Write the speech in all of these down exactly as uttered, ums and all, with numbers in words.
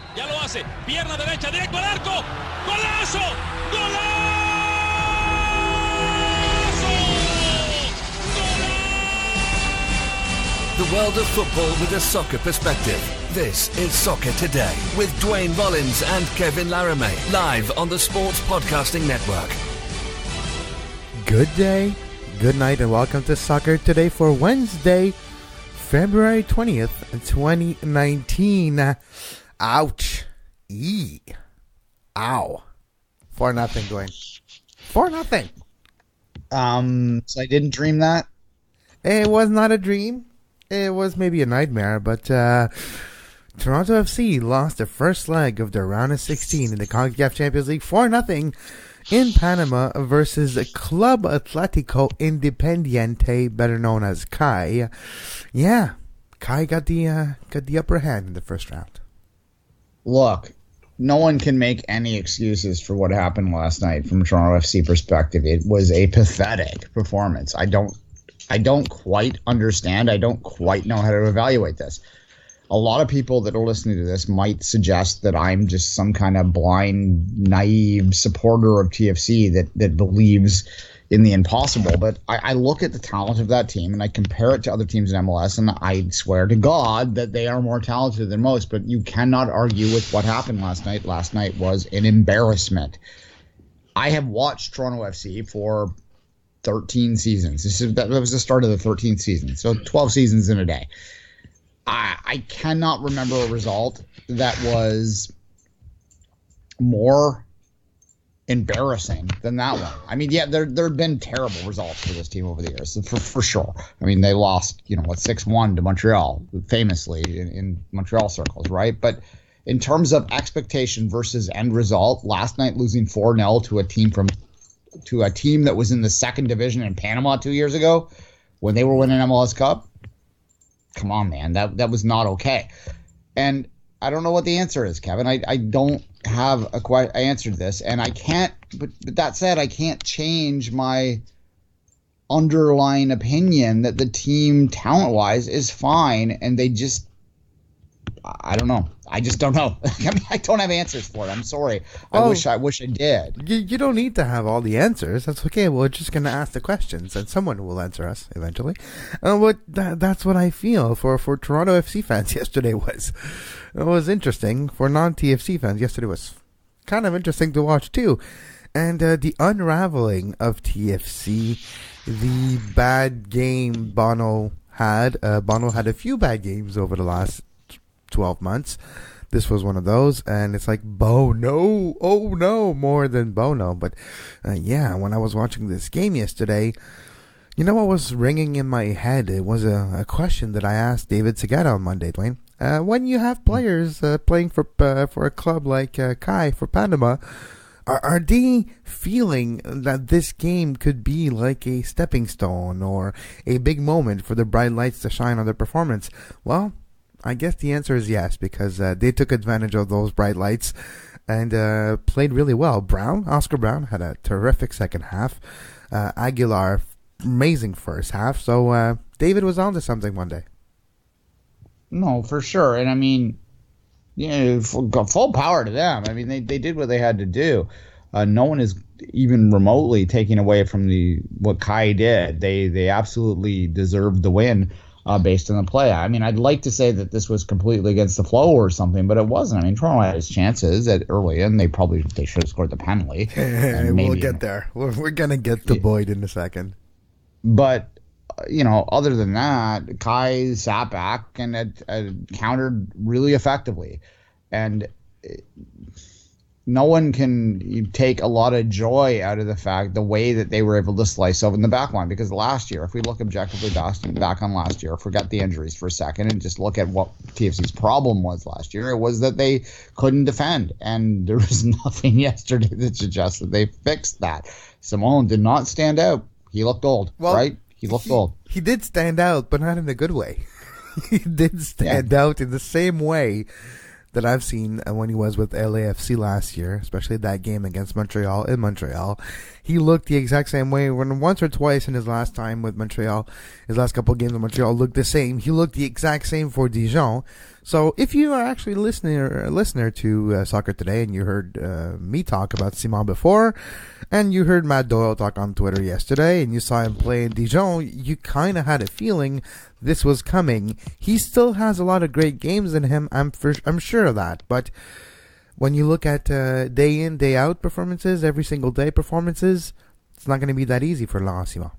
Ya lo hace. Pierna derecha, directo al arco. ¡Golazo! ¡Golazo! The world of football with a soccer perspective. This is Soccer Today with Dwayne Bollins and Kevin Laramie, live on the Sports Podcasting Network. Good day, good night, and welcome to Soccer Today for Wednesday, February twentieth, twenty nineteen. Ouch. Eee. Ow. For nothing, Dwayne. For nothing. Um, so I didn't dream that? It was not a dream. It was maybe a nightmare, but uh, Toronto F C lost the first leg of their round of sixteen in the CONCACAF Champions League for nothing in Panama versus Club Atlético Independiente, better known as C A I. Yeah, C A I got the uh, got the upper hand in the first round. Look, no one can make any excuses for what happened last night from a Toronto F C perspective. It was a pathetic performance. I don't I don't quite understand. I don't quite know how to evaluate this. A lot of people that are listening to this might suggest that I'm just some kind of blind, naive supporter of T F C that that believes in the impossible. But I, I look at the talent of that team and I compare it to other teams in M L S, and I swear to God that they are more talented than most. But you cannot argue with what happened last night. Last night was an embarrassment. I have watched Toronto F C for thirteen seasons. This is, that was the start of the thirteenth season. So twelve seasons in a day. I, I cannot remember a result that was more embarrassing than that one. I mean, yeah, there there have been terrible results for this team over the years, for for sure. I mean, they lost, you know, what, six one to Montreal, famously in, in Montreal circles, right? But in terms of expectation versus end result, last night losing four nil to a team from to a team that was in the second division in Panama two years ago when they were winning M L S Cup. Come on, man. That that was not okay. And I don't know what the answer is, Kevin. I, I don't have a quite answer to this. And I can't, but, but that said, I can't change my underlying opinion that the team talent-wise is fine. And they just, I don't know. I just don't know. I mean, I don't have answers for it. I'm sorry. I well, wish I wish I did. You, you don't need to have all the answers. That's okay. We're just going to ask the questions, and someone will answer us eventually. Uh, but that, that's what I feel for, for Toronto F C fans. Yesterday was it was interesting. For non-T F C fans, yesterday was kind of interesting to watch too. And uh, the unraveling of T F C, the bad game Bono had. Uh, Bono had a few bad games over the last twelve months. This was one of those, and it's like Bono, oh no, more than Bono. But uh, yeah, when I was watching this game yesterday, you know what was ringing in my head? It was a, a question that I asked David Segata on Monday, Dwayne. Uh, when you have players uh, playing for uh, for a club like uh, C A I for Panama, are, are they feeling that this game could be like a stepping stone or a big moment for the bright lights to shine on their performance? Well, I guess the answer is yes, because uh, they took advantage of those bright lights and uh, played really well. Brown, Oscar Brown, had a terrific second half. Uh, Aguilar, amazing first half. So uh, David was on to something one day. No, for sure. And I mean, you know, full power to them. I mean, they, they did what they had to do. Uh, no one is even remotely taking away from the what C A I did. They they absolutely deserved the win. Uh, based on the play. I mean, I'd like to say that this was completely against the flow or something, but it wasn't. I mean, Toronto had its chances at early, and they probably they should have scored the penalty. Hey, maybe, we'll get there. We're, we're going to get to yeah. Boyd in a second. But, uh, you know, other than that, C A I sat back and had, had countered really effectively. And it, no one can take a lot of joy out of the fact, the way that they were able to slice over in the back line. Because last year, if we look objectively back on last year, forget the injuries for a second and just look at what T F C's problem was last year, it was that they couldn't defend. And there was nothing yesterday that suggests that they fixed that. Simone did not stand out. He looked old, well, right? He looked he, old. He did stand out, but not in a good way. He did stand yeah. out in the same way that I've seen when he was with L A F C last year, especially that game against Montreal in Montreal. He looked the exact same way. When once or twice in his last time with Montreal, his last couple of games in Montreal looked the same. He looked the exact same for Dijon. So if you are actually listening, a listener to uh, Soccer Today, and you heard uh, me talk about Simon before, and you heard Matt Doyle talk on Twitter yesterday, and you saw him play in Dijon, you kind of had a feeling this was coming. He still has a lot of great games in him. I'm for, I'm sure of that. But when you look at uh, day in, day out performances, every single day performances, it's not going to be that easy for Laurent Simon.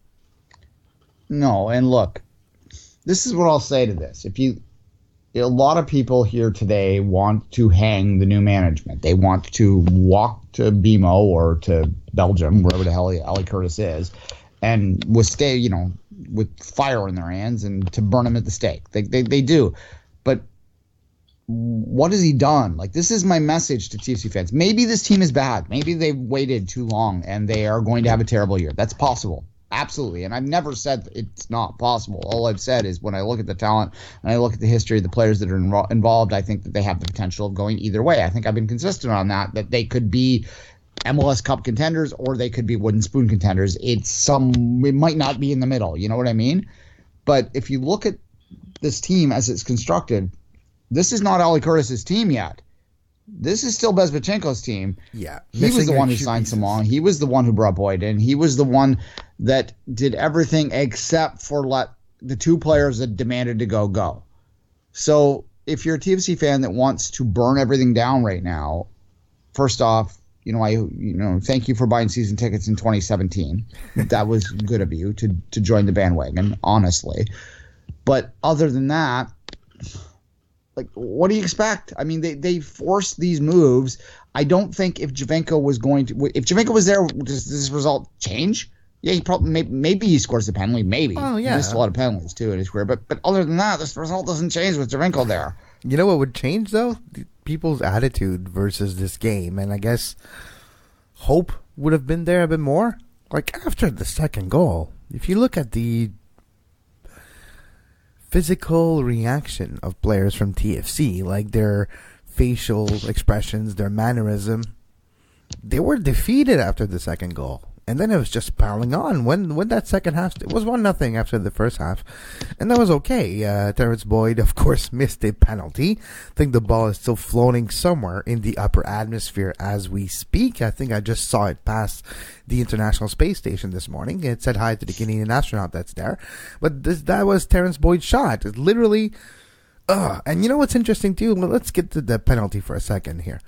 No, and look, this is what I'll say to this. If you, a lot of people here today want to hang the new management. They want to walk to B M O or to Belgium, wherever the hell Ali Curtis is, and with stay, you know, with fire in their hands and to burn him at the stake. They, they, they do. But what has he done? Like, this is my message to T F C fans. Maybe this team is bad. Maybe they've waited too long and they are going to have a terrible year. That's possible. Absolutely. And I've never said it's not possible. All I've said is when I look at the talent and I look at the history of the players that are inro- involved, I think that they have the potential of going either way. I think I've been consistent on that, that they could be M L S Cup contenders or they could be wooden spoon contenders. It's some, it might not be in the middle. You know what I mean? But if you look at this team as it's constructed, this is not Ali Curtis's team yet. This is still Bezbatchenko's team. Yeah. He was the one who signed Simon. He was the one who brought Boyd in. He was the one that did everything except for let the two players that demanded to go, go. So if you're a T F C fan that wants to burn everything down right now, first off, you know, I you know, thank you for buying season tickets in twenty seventeen. That was good of you to to join the bandwagon, honestly. But other than that, like, what do you expect? I mean, they, they forced these moves. I don't think if Giovinco was going to – if Giovinco was there, does this result change? Yeah, he probably maybe, maybe he scores the penalty, maybe. Oh, yeah. He missed a lot of penalties, too, in his career. But, but other than that, this result doesn't change with Giovinco there. You know what would change, though? People's attitude versus this game. And I guess hope would have been there a bit more. Like, after the second goal, if you look at the – physical reaction of players from T F C, like their facial expressions, their mannerism, they were defeated after the second goal. And then it was just piling on. When when that second half, it was one nothing after the first half. And that was okay. Uh, Terrence Boyd, of course, missed a penalty. I think the ball is still floating somewhere in the upper atmosphere as we speak. I think I just saw it pass the International Space Station this morning. It said hi to the Canadian astronaut that's there. But this, that was Terrence Boyd's shot. It literally... Uh, and you know what's interesting, too? Well, let's get to the penalty for a second here.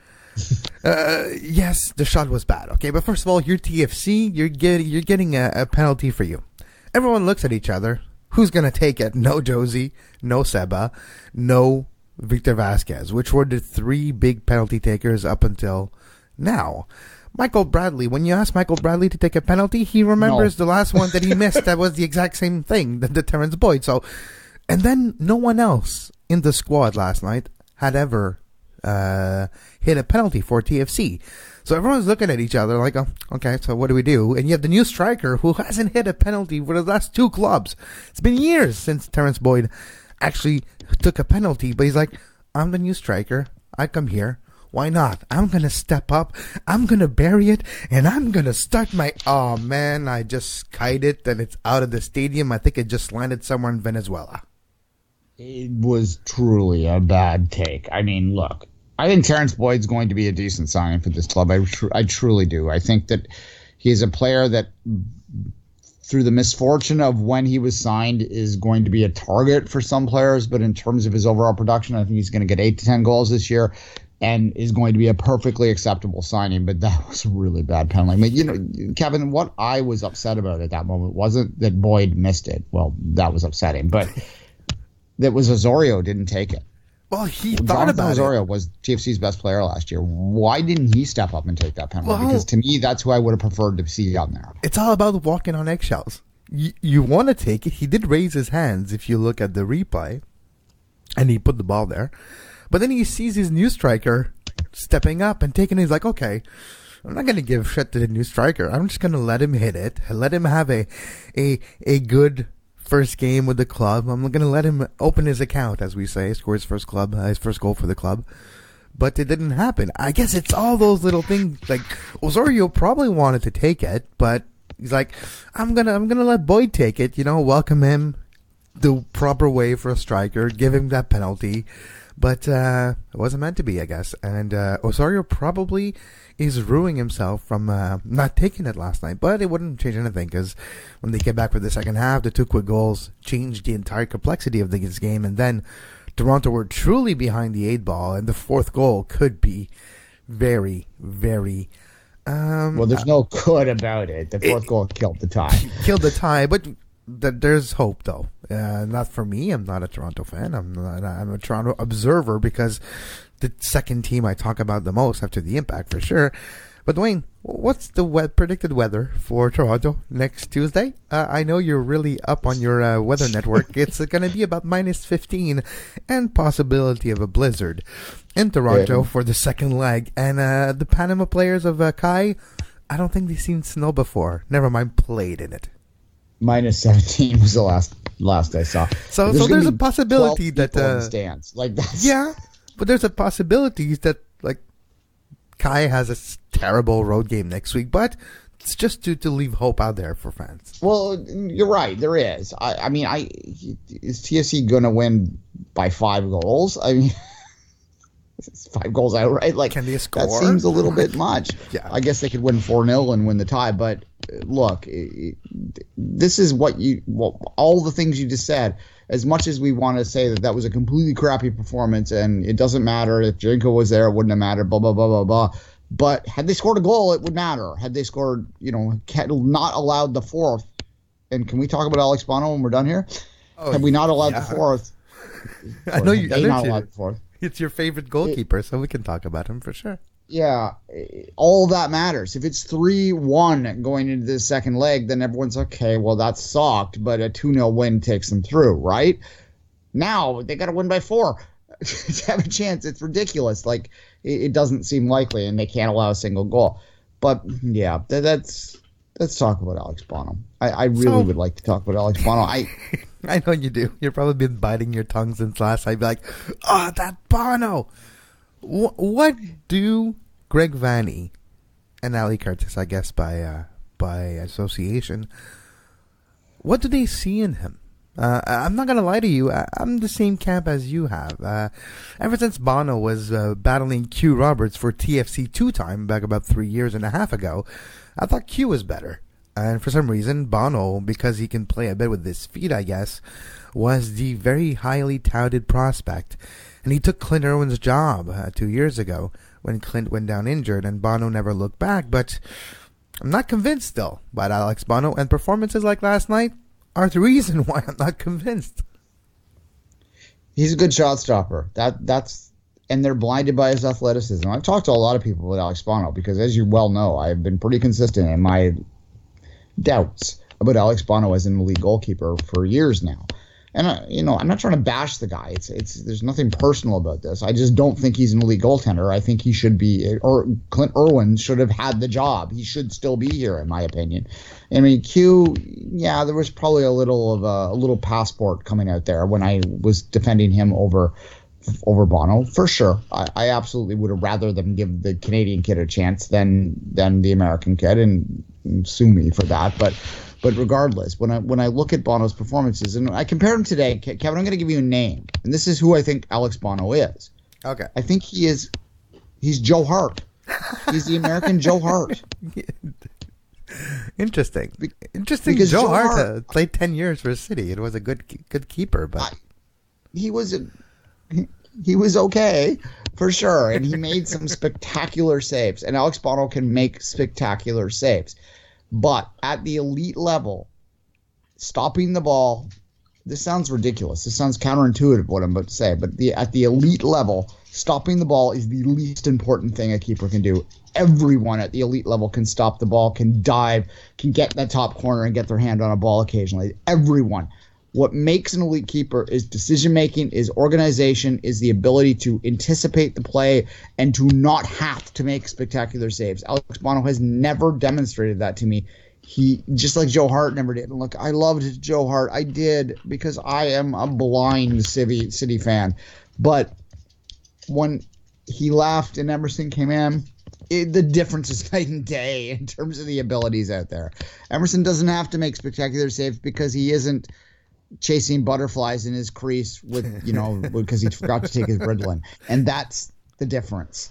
uh, yes, the shot was bad. Okay, but first of all, you're T F C. You're getting you're getting a, a penalty for you. Everyone looks at each other. Who's gonna take it? No Josie, no Seba, no Victor Vasquez, which were the three big penalty takers up until now. Michael Bradley. When you ask Michael Bradley to take a penalty, he remembers no. the last one that he missed. That was the exact same thing, the, the Terrence Boyd. So, and then no one else in the squad last night had ever. Uh, hit a penalty for T F C. So everyone's looking at each other like, oh, okay, so what do we do? And you have the new striker who hasn't hit a penalty for the last two clubs. It's been years since Terrence Boyd actually took a penalty, but he's like, I'm the new striker. I come here. Why not? I'm going to step up. I'm going to bury it, and I'm going to start my... Oh, man, I just kite it, and it's out of the stadium. I think it just landed somewhere in Venezuela. It was truly a bad take. I mean, look. I think Terrence Boyd's going to be a decent signing for this club. I, tr- I truly do. I think that he is a player that, through the misfortune of when he was signed, is going to be a target for some players. But in terms of his overall production, I think he's going to get eight to ten goals this year and is going to be a perfectly acceptable signing. But that was a really bad penalty. I mean, you know, Kevin, what I was upset about at that moment wasn't that Boyd missed it. Well, that was upsetting. But that was Osorio didn't take it. Well, he Jonathan thought about Osorio it. was T F C's best player last year. Why didn't he step up and take that penalty? Well, because to me, that's who I would have preferred to see on there. It's all about walking on eggshells. You, you want to take it. He did raise his hands if you look at the replay, and he put the ball there. But then he sees his new striker stepping up and taking it. He's like, okay, I'm not going to give shit to the new striker. I'm just going to let him hit it, let him have a, a, a good first game with the club. I'm going to let him open his account, as we say, score his first club, uh, his first goal for the club. But it didn't happen. I guess it's all those little things. Like Osorio probably wanted to take it, but he's like, I'm gonna, I'm gonna let Boyd take it. You know, welcome him the proper way for a striker, give him that penalty. But uh, it wasn't meant to be, I guess. And uh, Osorio probably is ruining himself from uh, not taking it last night. But it wouldn't change anything because when they came back for the second half, the two quick goals changed the entire complexity of this game. And then Toronto were truly behind the eight ball, and the fourth goal could be very, very... Um, well, there's no good about it. The fourth it, goal killed the tie. Killed the tie, but th- there's hope, though. Uh, not for me. I'm not a Toronto fan. I'm not, I'm a Toronto observer because the second team I talk about the most after the Impact, for sure. But Dwayne, what's the we- predicted weather for Toronto next Tuesday? Uh, I know you're really up on your uh, weather network. It's uh, going to be about minus fifteen and possibility of a blizzard in Toronto yeah. for the second leg. And uh, the Panama players of uh, Kai, I don't think they've seen snow before. Never mind, played in it. Minus seventeen was the last last I saw. So there's, so there's a possibility that uh, stands like that. Yeah, but there's a possibility that like Kai has a terrible road game next week, but it's just to, to leave hope out there for fans. Well, you're right. There is. I, I mean, I is T F C going to win by five goals? I mean, it's five goals outright. Like, can they score? That seems a little bit much. Yeah. I guess they could win four nil and win the tie. But look, it, this is what you well, all the things you just said. As much as we want to say that that was a completely crappy performance and it doesn't matter if Jinko was there, it wouldn't have mattered, blah, blah, blah, blah, blah. But had they scored a goal, it would matter. Had they scored, you know, not allowed the fourth. And can we talk about Alex Bono when we're done here? Oh, had we not allowed yeah. the fourth? I know you. They I know not you. allowed the fourth. It's your favorite goalkeeper, it, so we can talk about him for sure. Yeah, all that matters. If it's three one going into the second leg, then everyone's okay, well, that sucked, but a two nil win takes them through, right? Now, they got to win by four to have a chance. It's ridiculous. Like, it, it doesn't seem likely, and they can't allow a single goal. But, yeah, that, that's let's talk about Alex Bono. I, I really so, would like to talk about Alex Bono. I I know you do. You've probably been biting your tongue since last. I'd be like, oh, that Bono. What do Greg Vanney and Ali Curtis, I guess by uh, by association, what do they see in him? Uh, I'm not going to lie to you. I, I'm the same camp as you have. Uh, ever since Bono was uh, battling Q Roberts for T F C two-time back about three years and a half ago, I thought Q was better. And for some reason, Bono, because he can play a bit with his feet, I guess, was the very highly touted prospect. And he took Clint Irwin's job uh, two years ago when Clint went down injured and Bono never looked back. But I'm not convinced still about Alex Bono, and performances like last night are the reason why I'm not convinced. He's a good shot stopper. That that's and they're blinded by his athleticism. I've talked to a lot of people with Alex Bono because, as you well know, I've been pretty consistent in my doubts about Alex Bono as an elite goalkeeper for years now. And, uh, you know, I'm not trying to bash the guy. It's it's There's nothing personal about this. I just don't think he's an elite goaltender. I think he should be, or Clint Irwin should have had the job. He should still be here, in my opinion. I mean, Q, yeah, there was probably a little of a, a little passport coming out there when I was defending him over over Bono, for sure. I, I absolutely would have rather them give the Canadian kid a chance than than the American kid, and, and sue me for that. But but regardless, when I when I look at Bono's performances, and I compare him today, Kevin, I'm going to give you a name, and this is who I think Alex Bono is. Okay. I think he is. He's Joe Hart. He's the American Joe Hart. Interesting. Interesting. Because Joe, Joe Hart, Hart uh, played ten years for City. It was a good good keeper, but I, he was a, he, he was okay for sure, and he made some spectacular saves. And Alex Bono can make spectacular saves, but at the elite level, stopping the ball. This sounds ridiculous. This sounds counterintuitive what I'm about to say, but the at the elite level, stopping the ball is the least important thing a keeper can do. Everyone at the elite level can stop the ball, can dive, can get in the top corner and get their hand on a ball occasionally. Everyone. What makes an elite keeper is decision-making, is organization, is the ability to anticipate the play and to not have to make spectacular saves. Alex Bono has never demonstrated that to me. he just like Joe Hart never did. And look, I loved Joe Hart. I did because I am a blind City City fan. But when he left and Emerson came in, it, the difference is night and day in terms of the abilities out there. Emerson doesn't have to make spectacular saves because he isn't chasing butterflies in his crease with, you know, because he forgot to take his Ritalin. And that's the difference.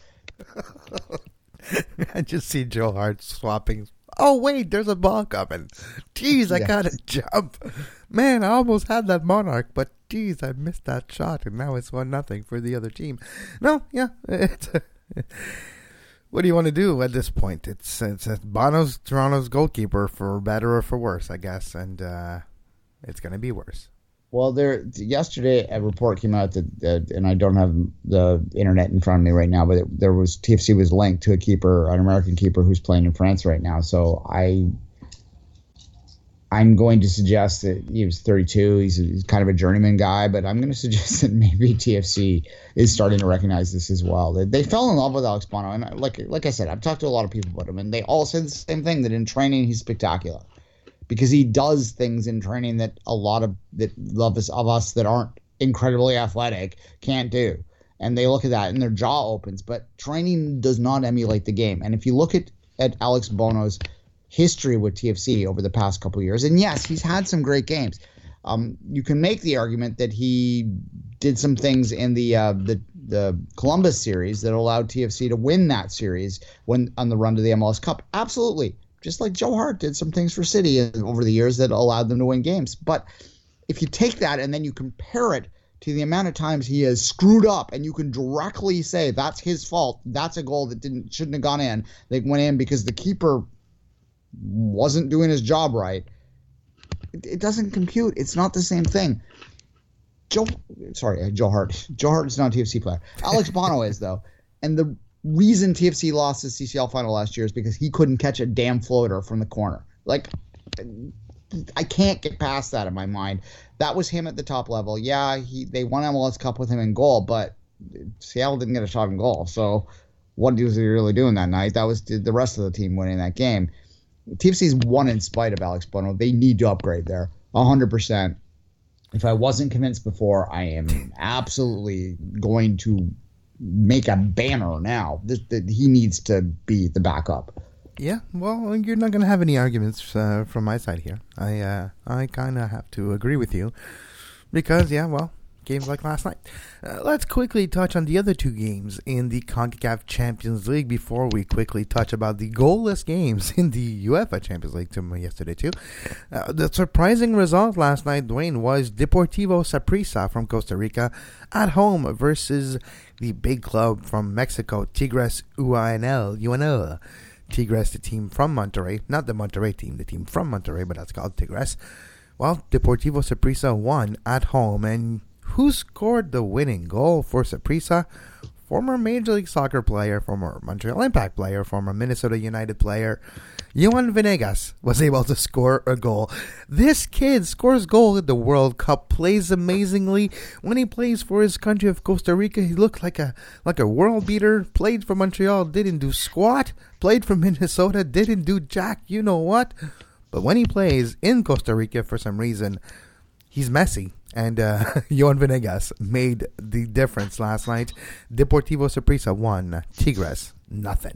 I just see Joe Hart swapping. Oh, wait, there's a ball coming. Jeez, I yeah. got to jump. Man, I almost had that Monarch, but geez, I missed that shot, and now it's one nothing for the other team. No, yeah. It's a, what do you want to do at this point? It's, it's Bono's Toronto's goalkeeper, for better or for worse, I guess, and uh, it's going to be worse. Well, there yesterday a report came out that, that, and I don't have the internet in front of me right now, but it, there was T F C was linked to a keeper, an American keeper who's playing in France right now. So I, I'm going to suggest that he was thirty-two. He's, a, he's kind of a journeyman guy, but I'm going to suggest that maybe T F C is starting to recognize this as well. They, they fell in love with Alex Bono, and like like I said, I've talked to a lot of people about him, and they all said the same thing, that in training he's spectacular. Because he does things in training that a lot of that love us, of us that aren't incredibly athletic can't do. And they look at that and their jaw opens. But training does not emulate the game. And if you look at, at Alex Bono's history with T F C over the past couple of years, and yes, he's had some great games. Um, you can make the argument that he did some things in the uh, the the Columbus series that allowed T F C to win that series when on the run to the M L S Cup. Absolutely. Just like Joe Hart did some things for City over the years that allowed them to win games. But if you take that and then you compare it to the amount of times he has screwed up, and you can directly say that's his fault, that's a goal that didn't shouldn't have gone in, they went in because the keeper wasn't doing his job right, it, it doesn't compute. It's not the same thing. Joe, sorry, Joe Hart. Joe Hart is not a T F C player. Alex Bono is, though. And the reason T F C lost the C C L final last year is because he couldn't catch a damn floater from the corner. Like, I can't get past that in my mind. That was him at the top level. Yeah, he they won M L S Cup with him in goal, but Seattle didn't get a shot in goal. So what was he really doing that night? That was the rest of the team winning that game. T F C's won in spite of Alex Bono. They need to upgrade there, one hundred percent. If I wasn't convinced before, I am absolutely going to make a banner now that, that he needs to be the backup. Yeah, well, you're not going to have any arguments uh, from my side here. I uh, I kind of have to agree with you because, yeah, well, games like last night. Uh, let's quickly touch on the other two games in the CONCACAF Champions League before we quickly touch about the goalless games in the UEFA Champions League to yesterday too. Uh, the surprising result last night, Dwayne, was Deportivo Saprissa from Costa Rica at home versus the big club from Mexico, Tigres U N L. U N L. Tigres, the team from Monterrey, not the Monterrey team, the team from Monterrey, but that's called Tigres. Well, Deportivo Saprissa won at home, and who scored the winning goal for Saprissa? Former Major League Soccer player, former Montreal Impact player, former Minnesota United player, Yohan Venegas was able to score a goal. This kid scores goal at the World Cup, plays amazingly. When he plays for his country of Costa Rica, he looked like a like a world beater. Played for Montreal, didn't do squat. Played for Minnesota, didn't do jack, you know what. But when he plays in Costa Rica, for some reason, he's messy. And uh, Yohan Venegas made the difference last night. Deportivo Saprissa won. Tigres, nothing.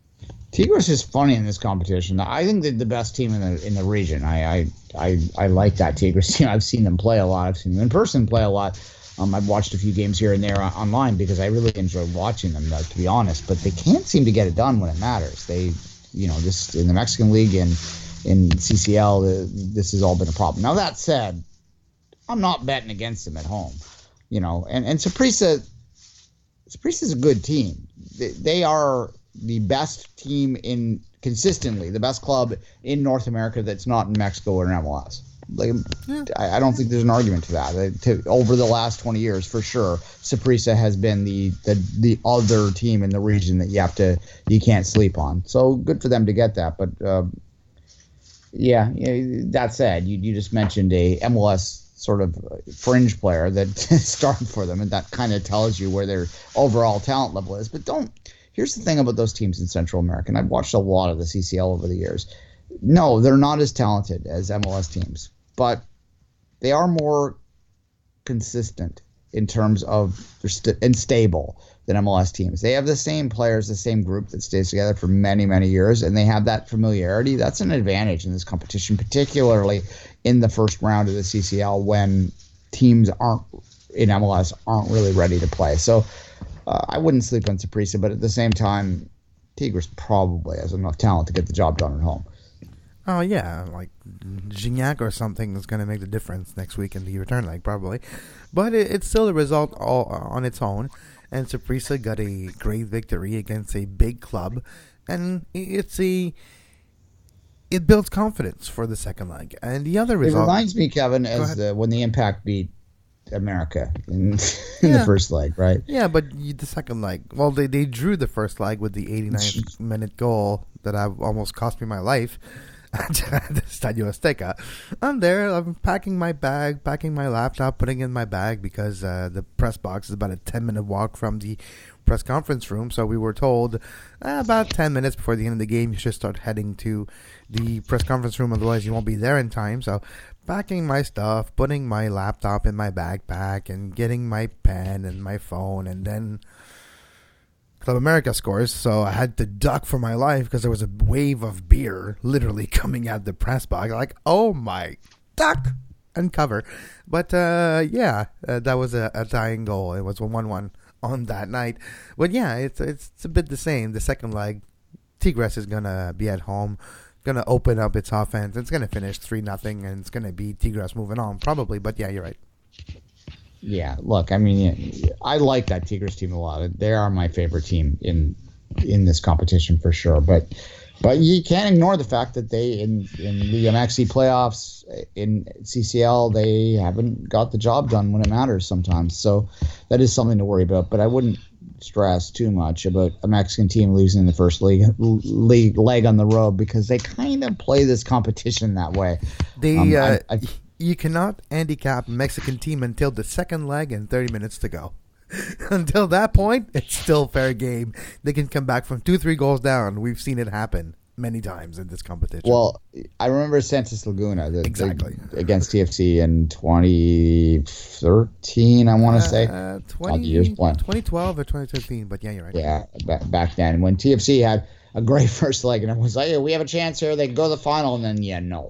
Tigres is funny in this competition. I think they're the best team in the in the region. I I, I, I like that Tigres team. I've seen them play a lot. I've seen them in person play a lot. Um, I've watched a few games here and there online because I really enjoy watching them, uh, to be honest. But they can't seem to get it done when it matters. They, you know, this in the Mexican League and in C C L, uh, this has all been a problem. Now, that said, I'm not betting against them at home, you know. And and Saprissa, Saprissa is a good team. They, they are the best team in consistently the best club in North America that's not in Mexico or in M L S. Like, yeah. I, I don't think there's an argument to that. Uh, to, over the last twenty years, for sure, Saprissa has been the, the the other team in the region that you have to you can't sleep on. So good for them to get that. But uh, yeah, yeah, that said, you you just mentioned a M L S sort of fringe player that started for them, and that kind of tells you where their overall talent level is. But don't. Here's the thing about those teams in Central America, and I've watched a lot of the C C L over the years. no, they're not as talented as M L S teams, but they are more consistent in terms of st- and stable than M L S teams. They have the same players, the same group that stays together for many, many years, and they have that familiarity. That's an advantage in this competition, particularly in the first round of the C C L when teams aren't in M L S aren't really ready to play. So uh, I wouldn't sleep on Saprissa, but at the same time, Tigres probably has enough talent to get the job done at home. Oh, yeah, like Gignac or something is going to make the difference next week in the return leg, probably. But it, it's still a result all on its own, and Saprissa got a great victory against a big club, and it's a... it builds confidence for the second leg. And the other result... It reminds me, Kevin, as the, when the Impact beat America in, in yeah. the first leg, right? Yeah, but the second leg... Well, they, they drew the first leg with the eighty-ninth minute goal that I, almost cost me my life at the Estadio Azteca. I'm there, I'm packing my bag, packing my laptop, putting it in my bag because uh, the press box is about a ten minute walk from the press conference room. So we were told uh, about ten minutes before the end of the game, you should start heading to the press conference room, otherwise you won't be there in time. So packing my stuff, putting my laptop in my backpack, and getting my pen and my phone, and then Club America scores, so I had to duck for my life because there was a wave of beer literally coming out the press box. Like, oh my, duck and cover. But uh, yeah, uh, that was a, a tying goal. It was a one one on that night. But yeah, it's, it's it's a bit the same. The second leg, Tigres is gonna be at home, gonna open up its offense. It's gonna finish three nothing, and it's gonna be Tigres moving on probably. But yeah, you're right. Yeah, look, I mean, I like that Tigres team a lot. They are my favorite team in in this competition for sure. But but you can't ignore the fact that they in in the M X C playoffs in C C L they haven't got the job done when it matters sometimes. So that is something to worry about. But I wouldn't stress too much about a Mexican team losing the first league, league leg on the road because they kind of play this competition that way. They. Um, uh, I, I, You cannot handicap a Mexican team until the second leg and thirty minutes to go. Until that point, it's still fair game. They can come back from two, three goals down. We've seen it happen many times in this competition. Well, I remember Santos Laguna the, exactly the, against T F C in twenty thirteen, I want to uh, say. Uh, twenty, years twenty twelve or twenty thirteen, but yeah, you're right. Yeah, back, back then when T F C had a great first leg and everyone was like, hey, we have a chance here. They can go to the final, and then, yeah, no.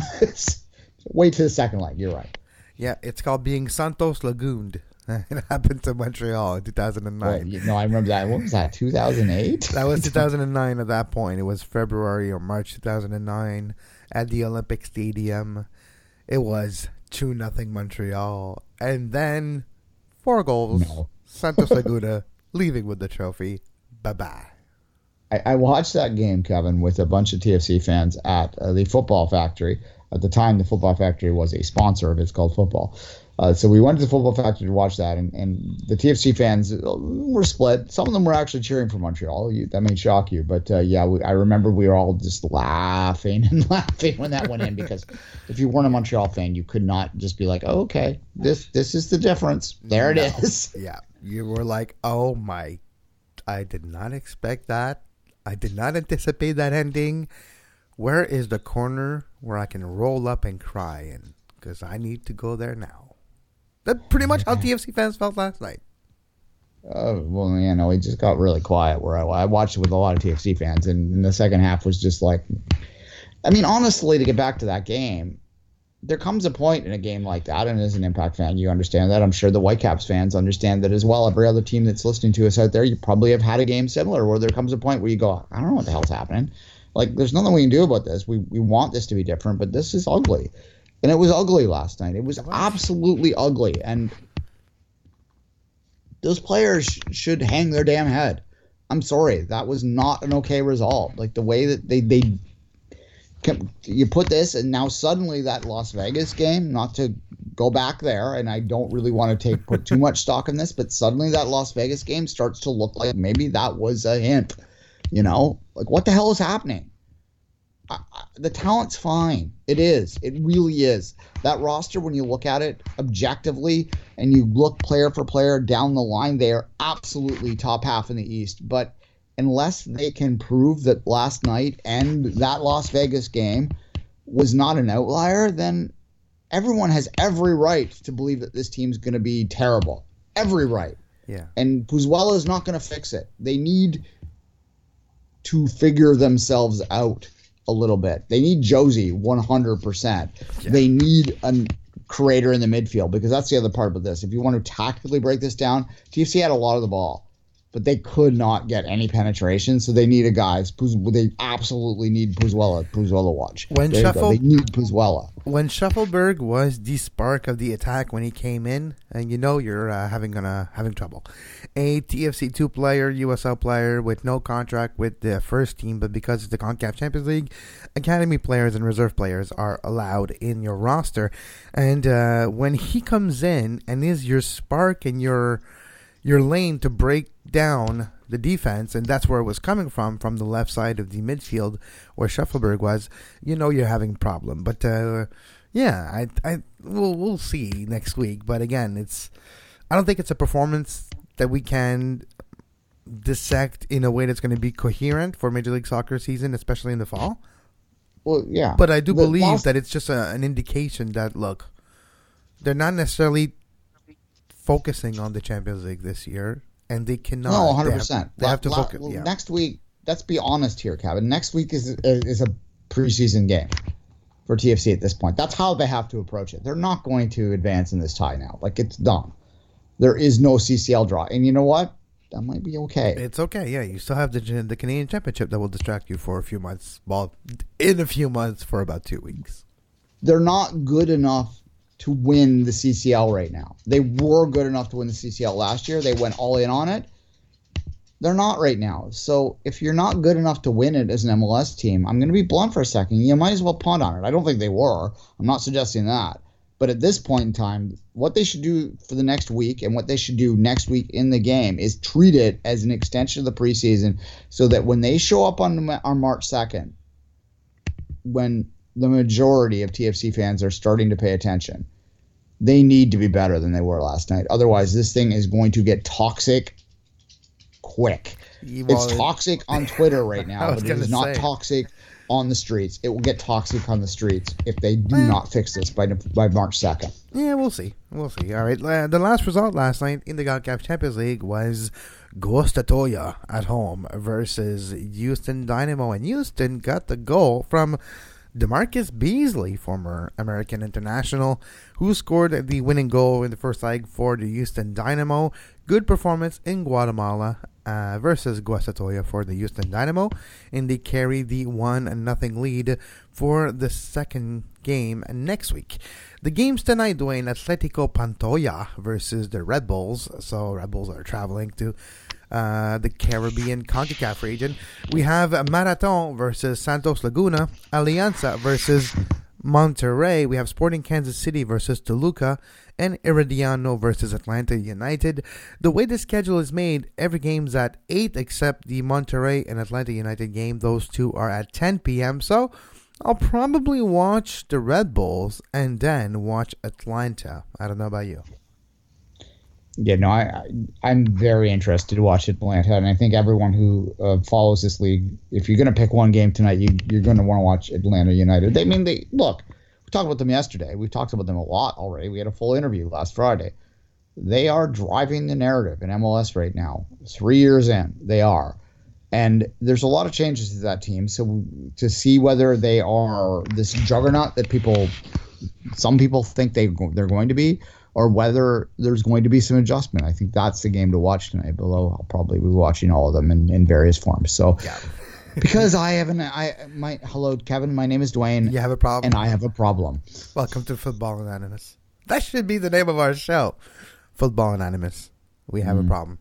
Wait to the second leg. You're right. Yeah, it's called being Santos Lagooned. It happened to Montreal in two thousand nine. Well, you know, I remember that. What was that, two thousand eight? That was two thousand nine at that point. It was February or March two thousand nine at the Olympic Stadium. It was two nothing Montreal. And then four goals. No. Santos Laguna leaving with the trophy. Bye-bye. I, I watched that game, Kevin, with a bunch of T F C fans at uh, the Football Factory. At the time, the Football Factory was a sponsor of It's Called Football. Uh, so we went to the Football Factory to watch that, and, and the T F C fans were split. Some of them were actually cheering for Montreal. You, that may shock you, but uh, yeah, we, I remember we were all just laughing and laughing when that went in, because if you weren't a Montreal fan, you could not just be like, oh, okay, this this is the difference. There no. it is. Yeah, you were like, oh my, I did not expect that. I did not anticipate that ending. Where is the corner where I can roll up and cry in? Because I need to go there now. That's pretty much how T F C fans felt last night. Oh, well, you know, it just got really quiet where I, I watched it with a lot of T F C fans, and, and the second half was just like, I mean, honestly, to get back to that game, there comes a point in a game like that, and as an Impact fan, you understand that. I'm sure the Whitecaps fans understand that as well. Every other team that's listening to us out there, you probably have had a game similar where there comes a point where you go, I don't know what the hell's happening. Like, there's nothing we can do about this. We we want this to be different, but this is ugly. And it was ugly last night. It was absolutely ugly. And those players sh- should hang their damn head. I'm sorry. That was not an okay result. Like, the way that they, they can, you put this, and now suddenly that Las Vegas game, not to go back there, and I don't really want to take put too much stock in this, but suddenly that Las Vegas game starts to look like maybe that was a hint. You know, like, what the hell is happening? I, I, the talent's fine. It is. It really is. That roster, when you look at it objectively and you look player for player down the line, they are absolutely top half in the East. But unless they can prove that last night and that Las Vegas game was not an outlier, then everyone has every right to believe that this team's going to be terrible. Every right. Yeah. And Puzuela is not going to fix it. They need to figure themselves out a little bit. They need Josie one hundred percent. Yeah. They need a creator in the midfield, because that's the other part about this. If you want to tactically break this down, T F C had a lot of the ball, but they could not get any penetration, so they needed guys. They absolutely need Puzuela. Puzuela watch. When there Shuffle, they need Puzuela. When Shuffleberg was the spark of the attack when he came in, and you know you're uh, having gonna having trouble. A T F C two player, U S L player with no contract with the first team, but because it's the CONCACAF Champions League, academy players and reserve players are allowed in your roster. And uh, when he comes in and is your spark and your your lane to break down the defense, and that's where it was coming from, from the left side of the midfield where Shuffleberg was, you know you're having a problem. But uh, yeah, I, I, we'll, we'll see next week. But again, it's I don't think it's a performance that we can dissect in a way that's going to be coherent for Major League Soccer season, especially in the fall. Well, yeah. But I do the believe last... that it's just a, an indication that, look, they're not necessarily focusing on the Champions League this year, and they cannot. No, one hundred percent. They have, they have to La, focus. Yeah. Next week, let's be honest here, Kevin. Next week is is a preseason game for T F C at this point. That's how they have to approach it. They're not going to advance in this tie now. Like, it's done. There is no C C L draw. And you know what? That might be okay. It's okay, yeah. You still have the the Canadian Championship that will distract you for a few months. Well, in a few months for about two weeks. They're not good enough to win the C C L right now. They were good enough to win the C C L last year. They went all in on it. They're not right now. So if you're not good enough to win it as an M L S team, I'm going to be blunt for a second. You might as well punt on it. I don't think they were. I'm not suggesting that. But at this point in time, what they should do for the next week and what they should do next week in the game is treat it as an extension of the preseason, so that when they show up on, on March second, when the majority of T F C fans are starting to pay attention, they need to be better than they were last night. Otherwise, this thing is going to get toxic quick. Well, it's toxic on Twitter right now, but it is not say. toxic on the streets. It will get toxic on the streets if they do well, not fix this by by March second. Yeah, we'll see. We'll see. All right. Uh, the last result last night in the CONCACAF Champions League was Guastatoya at home versus Houston Dynamo, and Houston got the goal from DeMarcus Beasley, former American international, who scored the winning goal in the first leg for the Houston Dynamo. Good performance in Guatemala uh, versus Guastatoya for the Houston Dynamo, and they carry the one nothing lead for the second game next week. The games tonight, Dwayne: Atletico Pantoja versus the Red Bulls. So Red Bulls are traveling to Uh, the Caribbean CONCACAF region. We have Marathon versus Santos Laguna, Alianza versus Monterrey. We have Sporting Kansas City versus Toluca, and Herediano versus Atlanta United. The way the schedule is made, every game's at eight except the Monterrey and Atlanta United game. Those two are at ten p.m. So I'll probably watch the Red Bulls and then watch Atlanta. I don't know about you. Yeah, no, I, I, I'm very interested to watch Atlanta, and I think everyone who uh, follows this league, if you're going to pick one game tonight, you, you're going to want to watch Atlanta United. They I mean, they look, we talked about them yesterday. We've talked about them a lot already. We had a full interview last Friday. They are driving the narrative in M L S right now. Three years in, they are. And there's a lot of changes to that team. So to see whether they are this juggernaut that people, some people think they, they're going to be, or whether there's going to be some adjustment. I think that's the game to watch tonight. Below, I'll probably be watching all of them in, in various forms. So, yeah. because I have an, I my hello Kevin, my name is Dwayne. You have a problem, and I have a problem. Welcome to Football Anonymous. That should be the name of our show. Football Anonymous. We have mm. a problem.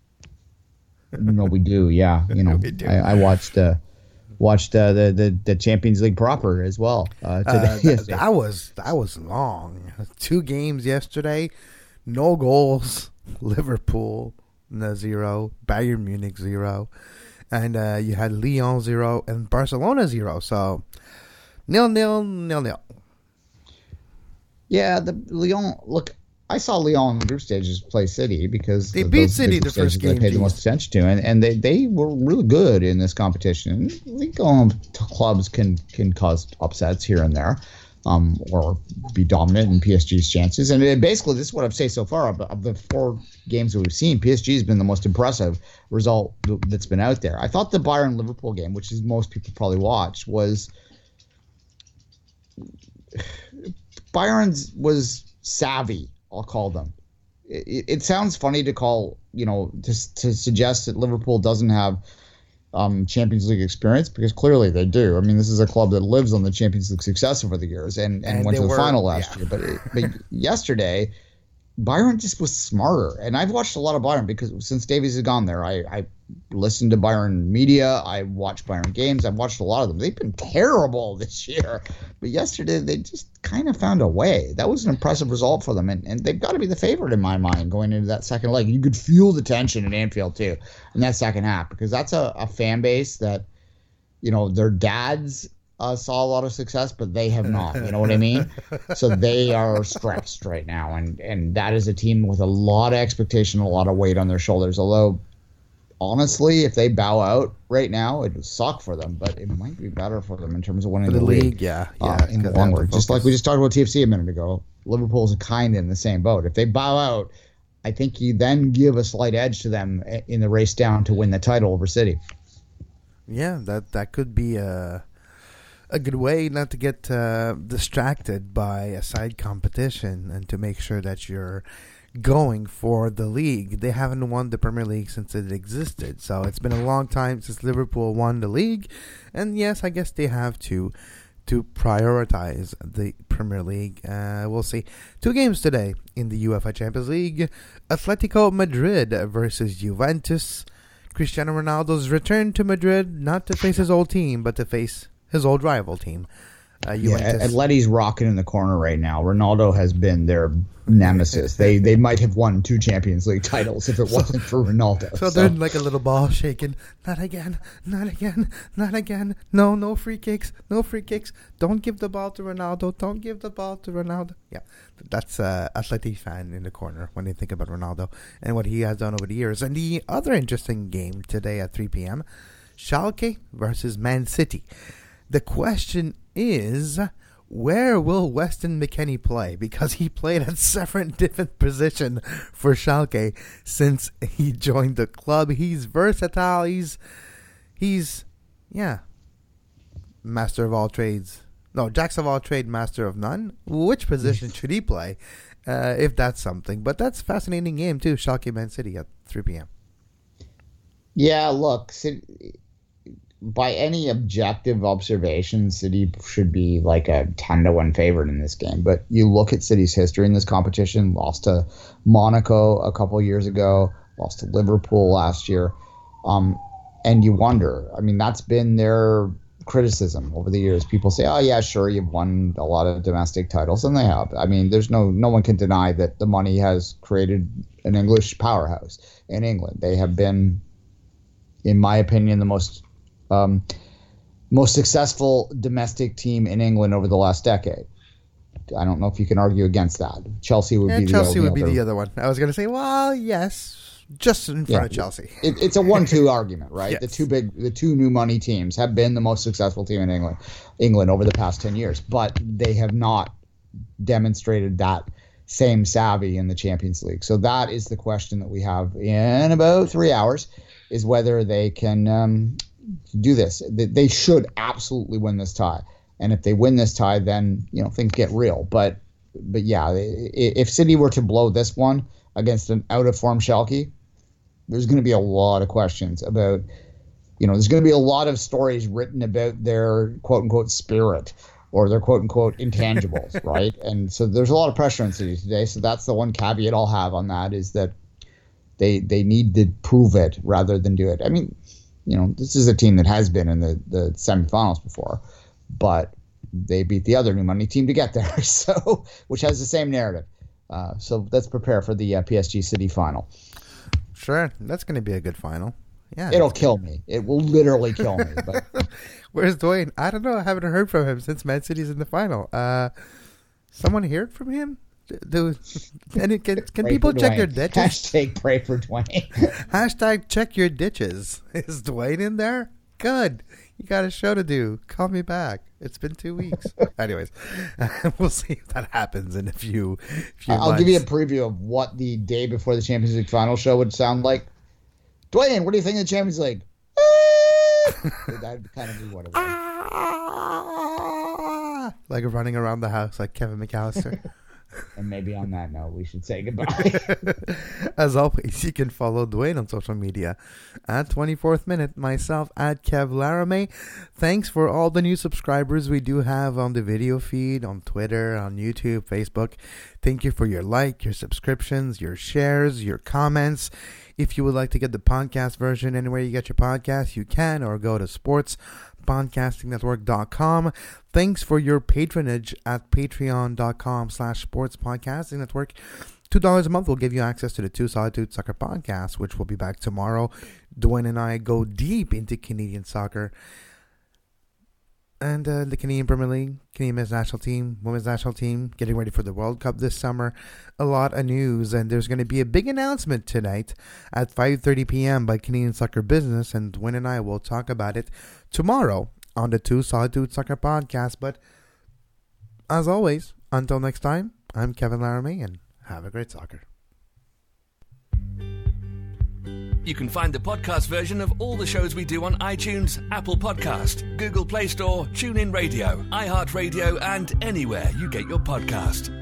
No, we do. Yeah, you know, we do. I, I watched. Uh, Watched uh, the, the the Champions League proper as well uh, today. Uh, that, that was that was long. Two games yesterday, no goals. Liverpool no zero, Bayern Munich zero, and uh, you had Lyon zero and Barcelona zero. So nil nil nil nil. Yeah, the Lyon. Look, I saw Lyon in the group stages play City because they beat City the, the first game. I paid the most attention to, and, and they, they were really good in this competition. I think um, clubs can can cause upsets here and there, um, or be dominant in P S G's chances. And it, basically, this is what I've said so far. Of, of the four games that we've seen, P S G has been the most impressive result that's been out there. I thought the Bayern Liverpool game, which is most people probably watched, was Bayern's was savvy. I'll call them. It, it sounds funny to call, you know, to, to suggest that Liverpool doesn't have um, Champions League experience, because clearly they do. I mean, this is a club that lives on the Champions League success over the years and, and, and went to the were, final last yeah. year. But, it, but yesterday, Bayern just was smarter. And I've watched a lot of Bayern because since Davies has gone there, I, I listened to Bayern media. I watched Bayern games. I've watched a lot of them. They've been terrible this year. But yesterday, they just kind of found a way. That was an impressive result for them. And, and they've got to be the favorite in my mind going into that second leg. You could feel the tension in Anfield, too, in that second half, because that's a, a fan base that, you know, their dads Uh, saw a lot of success, but they have not. You know what I mean? So they are stressed right now, and and that is a team with a lot of expectation, a lot of weight on their shoulders. Although, honestly, if they bow out right now, it would suck for them, but it might be better for them in terms of winning for the, the league. league. Yeah, uh, yeah. in the long run, just like we just talked about T F C a minute ago, Liverpool's kind of in the same boat. If they bow out, I think you then give a slight edge to them in the race down to win the title over City. Yeah, that that could be a. A good way not to get uh, distracted by a side competition and to make sure that you're going for the league. They haven't won the Premier League since it existed, so it's been a long time since Liverpool won the league. And yes, I guess they have to to prioritize the Premier League. Uh, we'll see. Two games today in the UEFA Champions League. Atletico Madrid versus Juventus. Cristiano Ronaldo's return to Madrid, not to face his old team, but to face his old rival team. Uh, yeah, Atleti's rocking in the corner right now. Ronaldo has been their nemesis. they they might have won two Champions League titles if it so, wasn't for Ronaldo. So, so they're like a little ball shaking. Not again, not again, not again. No, no free kicks, no free kicks. Don't give the ball to Ronaldo. Don't give the ball to Ronaldo. Yeah, that's uh, Atleti fan in the corner when they think about Ronaldo and what he has done over the years. And the other interesting game today at three p.m., Schalke versus Man City. The question is, where will Weston McKennie play? Because he played at seven different positions for Schalke since he joined the club. He's versatile. He's, he's, yeah, master of all trades. No, jacks of all trade, master of none. Which position should he play, uh, if that's something? But that's a fascinating game too. Schalke Man City at three p.m. Yeah, look, City, by any objective observation, City should be like a ten to one favorite in this game. But you look at City's history in this competition, lost to Monaco a couple of years ago, lost to Liverpool last year. Um, and you wonder, I mean, that's been their criticism over the years. People say, oh, yeah, sure, you've won a lot of domestic titles. And they have. I mean, there's no, no one can deny that the money has created an English powerhouse in England. They have been, in my opinion, the most Um, most successful domestic team in England over the last decade. I don't know if you can argue against that. Chelsea would yeah, be the Chelsea other, would be the other one. I was going to say, well, yes, just in front yeah, of Chelsea. It, it's a one-two argument, right? Yes. The two big, the two new money teams have been the most successful team in England, England over the past ten years, but they have not demonstrated that same savvy in the Champions League. So that is the question that we have in about three hours: is whether they can. Um, do this. They should absolutely win this tie, and if they win this tie, then you know things get real. But but yeah, if City were to blow this one against an out of form Schalke, there's going to be a lot of questions about, you know, there's going to be a lot of stories written about their quote unquote spirit or their quote unquote intangibles, right? And so there's a lot of pressure on City today. So that's the one caveat I'll have on that, is that they they need to prove it rather than do it. I mean, you know, this is a team that has been in the, the semifinals before, but they beat the other new money team to get there, so which has the same narrative. Uh, so let's prepare for the uh, P S G City final. Sure, that's going to be a good final. Yeah, it'll kill me. It will literally kill me. But where's Dwayne? I don't know. I haven't heard from him since Man City's in the final. Uh, someone heard from him? Do, can can, can Pray people for check Dwayne. your ditches? Hashtag pray for Dwayne. Hashtag check your ditches. Is Dwayne in there? Good. You got a show to do. Call me back. It's been two weeks. Anyways, we'll see if that happens in a few, few I'll months. give you a preview of what the day before the Champions League final show would sound like. Dwayne, what do you think of the Champions League? That would kind of be what it was. Like running around the house like Kevin McAllister. And maybe on that note, we should say goodbye. As always, you can follow Dwayne on social media at twenty-fourth Minute, myself at Kev Laramie. Thanks for all the new subscribers we do have on the video feed, on Twitter, on YouTube, Facebook. Thank you for your like, your subscriptions, your shares, your comments. If you would like to get the podcast version anywhere you get your podcast, you can, or go to sports podcasting network dot com. Thanks for your patronage at patreon.com slash sports podcasting network. two dollars a month will give you access to the Two Solid Dudes Soccer podcast, which will be back tomorrow. Dwayne and I go deep into Canadian soccer and uh, the Canadian Premier League, Canadian men's national team, women's national team, getting ready for the World Cup this summer. A lot of news, and there's going to be a big announcement tonight at five thirty p.m. by Canadian Soccer Business, and Dwayne and I will talk about it tomorrow on the Two Solid Dudes Soccer podcast. But as always, until next time, I'm Kevin Laramie, and have a great soccer. You can find the podcast version of all the shows we do on iTunes, Apple Podcast, Google Play Store, TuneIn Radio, iHeartRadio, and anywhere you get your podcast.